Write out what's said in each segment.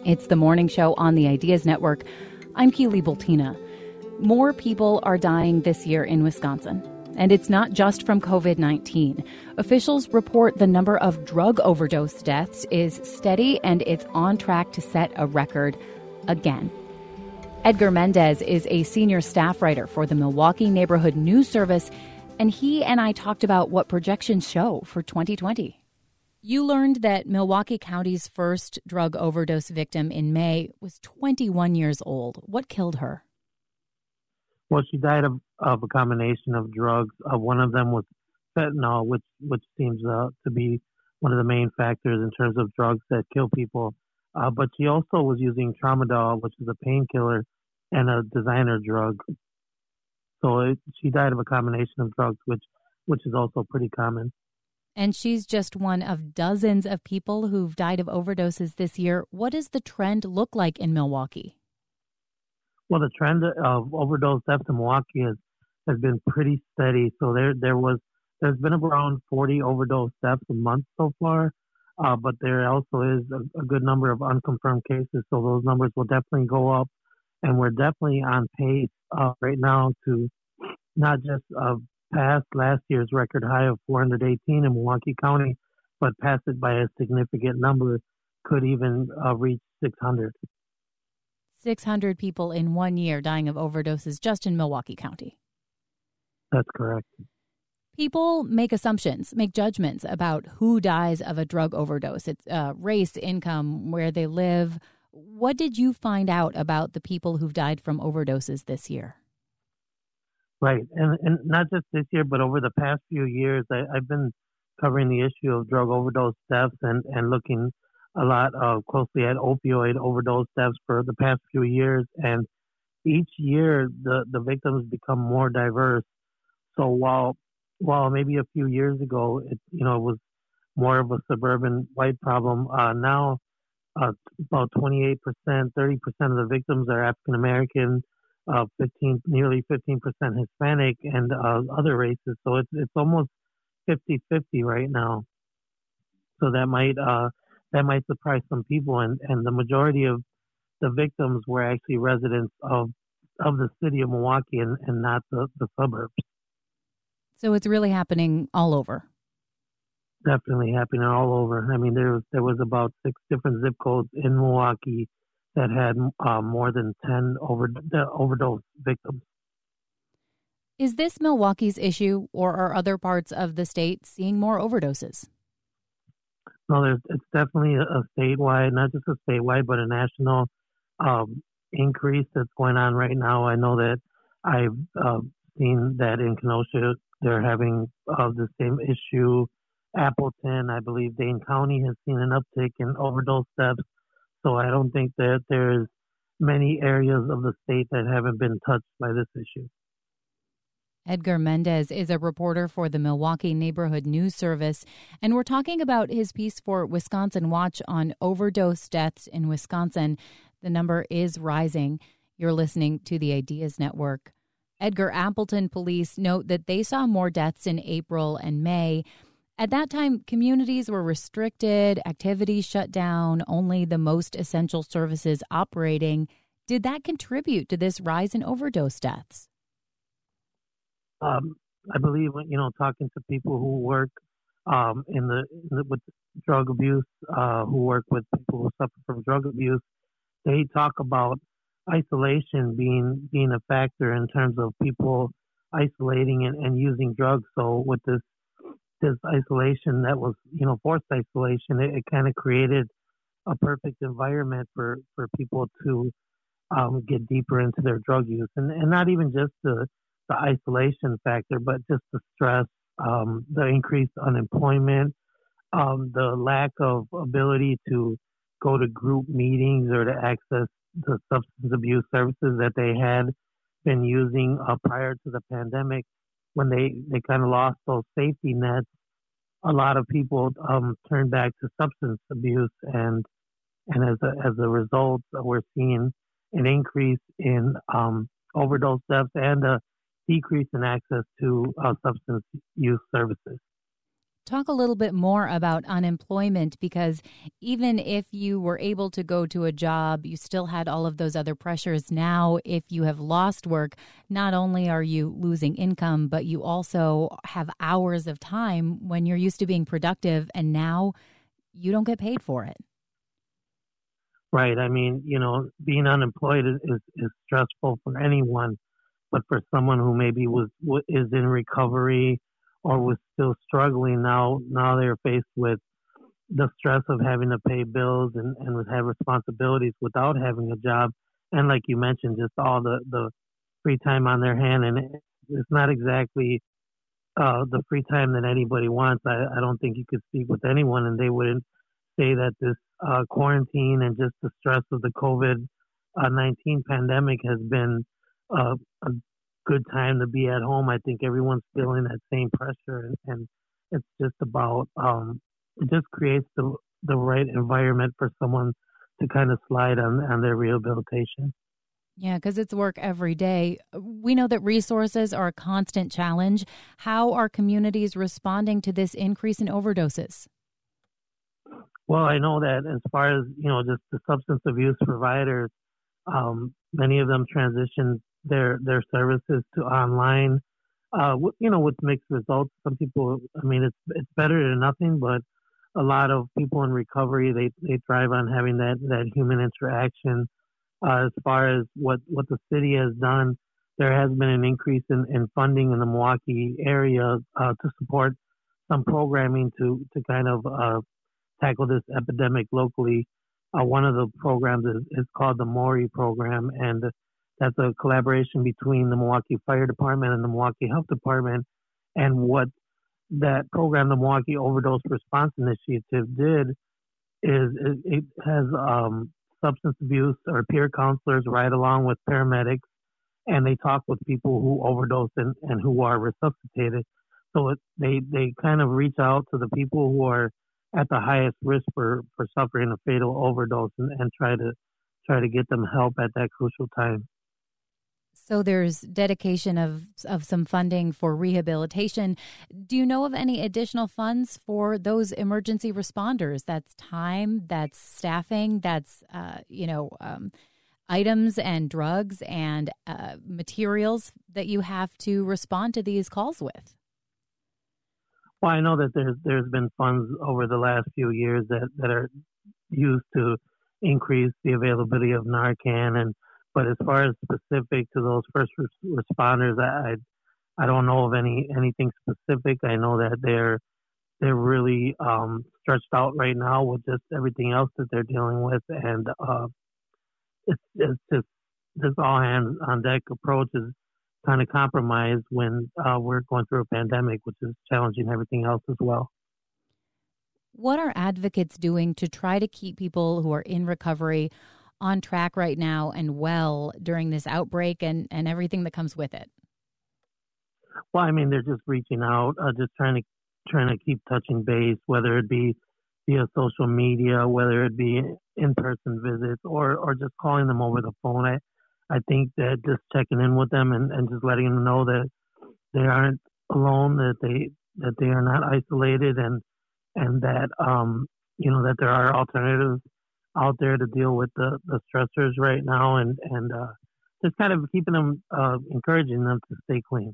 It's the morning show on the Ideas Network. I'm Keely Bultina. More people are dying this year in Wisconsin. And it's not just from COVID-19. Officials report the number of drug overdose deaths is steady and it's on track to set a record again. Edgar Mendez is a senior staff writer for the Milwaukee Neighborhood News Service, and he and I talked about what projections show for 2020. You learned that Milwaukee County's first drug overdose victim in May was 21 years old. What killed her? Well, she died of a combination of drugs. One of them was fentanyl, which seems to be one of the main factors in terms of drugs that kill people. But she also was using tramadol, which is a painkiller and a designer drug. So she died of a combination of drugs, which is also pretty common. And she's just one of dozens of people who've died of overdoses this year. What does the trend look like in Milwaukee? Well, the trend of overdose deaths in Milwaukee has been pretty steady. So there's been around 40 overdose deaths a month so far, but there also is a good number of unconfirmed cases. So those numbers will definitely go up, and we're definitely on pace right now to not just past last year's record high of 418 in Milwaukee County, but pass it by a significant number, could even reach 600. 600 people in 1 year dying of overdoses just in Milwaukee County. That's correct. People make assumptions, make judgments about who dies of a drug overdose. It's race, income, where they live. What did you find out about the people who've died from overdoses this year? Right. And not just this year, but over the past few years, I've been covering the issue of drug overdose deaths and looking a lot closely at opioid overdose deaths for the past few years. And each year, the victims become more diverse. So while maybe a few years ago, it was more of a suburban white problem, now about 28%, 30% of the victims are African American, nearly 15% Hispanic, and other races. So it's almost 50-50 right now. So that might surprise some people, and the majority of the victims were actually residents of the city of Milwaukee and not the suburbs. So it's really happening all over. Definitely happening all over. I mean, there was about 6 different zip codes in Milwaukee that had more than 10 overdose victims. Is this Milwaukee's issue, or are other parts of the state seeing more overdoses? No, it's definitely a statewide, not just a statewide, but a national increase that's going on right now. I know that I've seen that in Kenosha they're having the same issue. Appleton, I believe Dane County has seen an uptick in overdose deaths. So I don't think that there's many areas of the state that haven't been touched by this issue. Edgar Mendez is a reporter for the Milwaukee Neighborhood News Service, and we're talking about his piece for Wisconsin Watch on overdose deaths in Wisconsin. The number is rising. You're listening to the Ideas Network. Edgar, Appleton police note that they saw more deaths in April and May. At that time, communities were restricted, activities shut down, only the most essential services operating. Did that contribute to this rise in overdose deaths? I believe, talking to people who work with drug abuse, who work with people who suffer from drug abuse, they talk about isolation being a factor in terms of people isolating and using drugs. So with this isolation that was, forced isolation, it kind of created a perfect environment for people to get deeper into their drug use, and not even just the isolation factor, but just the stress, the increased unemployment, the lack of ability to go to group meetings or to access the substance abuse services that they had been using prior to the pandemic. When they kind of lost those safety nets, a lot of people turned back to substance abuse, and as a result, we're seeing an increase in overdose deaths and a decrease in access to substance use services. Talk a little bit more about unemployment, because even if you were able to go to a job, you still had all of those other pressures. Now, if you have lost work, not only are you losing income, but you also have hours of time when you're used to being productive, and now you don't get paid for it. Right. I mean, being unemployed is stressful for anyone, but for someone who maybe is in recovery or was still struggling, now they're faced with the stress of having to pay bills and have responsibilities without having a job. And like you mentioned, just all the free time on their hand. And it's not exactly the free time that anybody wants. I don't think you could speak with anyone and they wouldn't say that this quarantine and just the stress of the COVID-19 pandemic has been a good time to be at home. I think everyone's feeling that same pressure, and it's just about it just creates the right environment for someone to kind of slide on their rehabilitation. Yeah, because it's work every day. We know that resources are a constant challenge. How are communities responding to this increase in overdoses? Well, I know that as far as, just the substance abuse providers, many of them transitioned their services to online, with mixed results. Some people, I mean, it's better than nothing, but a lot of people in recovery, they thrive on having that human interaction. As far as what the city has done, there has been an increase in funding in the Milwaukee area to support some programming to kind of tackle this epidemic locally. One of the programs is called the MORI program, and that's a collaboration between the Milwaukee Fire Department and the Milwaukee Health Department. And what that program, the Milwaukee Overdose Response Initiative, did is it has substance abuse or peer counselors right along with paramedics, and they talk with people who overdose and who are resuscitated. So they kind of reach out to the people who are at the highest risk for suffering a fatal overdose and try to get them help at that crucial time. So there's dedication of some funding for rehabilitation. Do you know of any additional funds for those emergency responders? That's time, that's staffing, that's items and drugs and materials that you have to respond to these calls with. Well, I know that there's been funds over the last few years that are used to increase the availability of Narcan, but as far as specific to those first responders, I don't know of anything specific. I know that they're really stretched out right now with just everything else that they're dealing with, and it's just this all hands on deck approach is kind of compromised when we're going through a pandemic, which is challenging everything else as well. What are advocates doing to try to keep people who are in recovery on track right now and well during this outbreak and everything that comes with it? Well, I mean, they're just reaching out, just trying to keep touching base, whether it be via social media, whether it be in-person visits, or just calling them over the phone. I think that just checking in with them and just letting them know that they aren't alone, that they are not isolated, and that that there are alternatives out there to deal with the stressors right now, and just kind of keeping them, encouraging them to stay clean.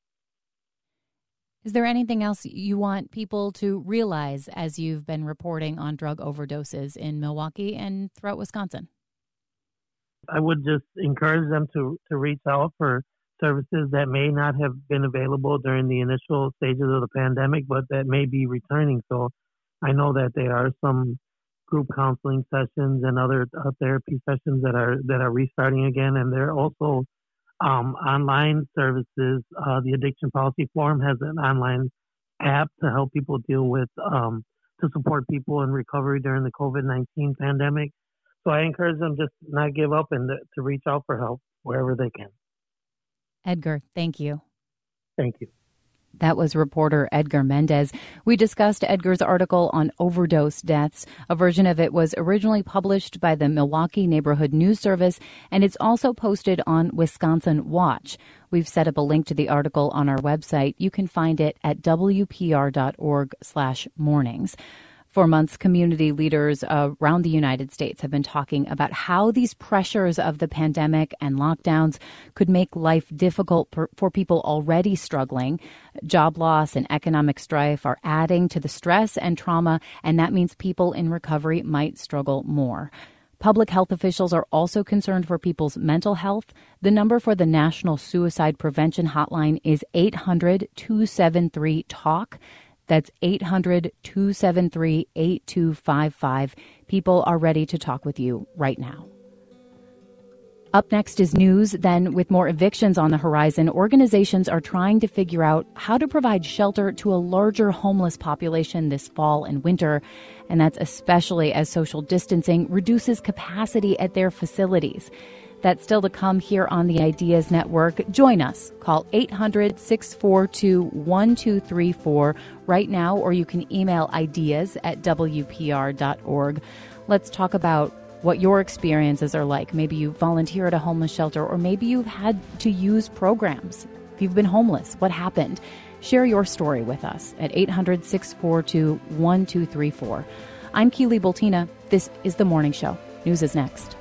Is there anything else you want people to realize as you've been reporting on drug overdoses in Milwaukee and throughout Wisconsin? I would just encourage them to reach out for services that may not have been available during the initial stages of the pandemic, but that may be returning. So I know that there are some group counseling sessions and other therapy sessions that are restarting again, and there are also online services. The Addiction Policy Forum has an online app to help people deal with to support people in recovery during the COVID-19 pandemic. So I encourage them just not give up and to reach out for help wherever they can. Edgar, thank you. Thank you. That was reporter Edgar Mendez. We discussed Edgar's article on overdose deaths. A version of it was originally published by the Milwaukee Neighborhood News Service, and it's also posted on Wisconsin Watch. We've set up a link to the article on our website. You can find it at wpr.org/mornings. For months, community leaders around the United States have been talking about how these pressures of the pandemic and lockdowns could make life difficult for people already struggling. Job loss and economic strife are adding to the stress and trauma, and that means people in recovery might struggle more. Public health officials are also concerned for people's mental health. The number for the National Suicide Prevention Hotline is 800-273-TALK. That's 800-273-8255. People are ready to talk with you right now. Up next is news. Then, with more evictions on the horizon, organizations are trying to figure out how to provide shelter to a larger homeless population this fall and winter. And that's especially as social distancing reduces capacity at their facilities. That's still to come here on the Ideas Network. Join us. Call 800-642-1234 right now, or you can email ideas@wpr.org. Let's talk about what your experiences are like. Maybe you volunteer at a homeless shelter, or maybe you've had to use programs. If you've been homeless, what happened? Share your story with us at 800-642-1234. I'm Keely Boltina. This is The Morning Show. News is next.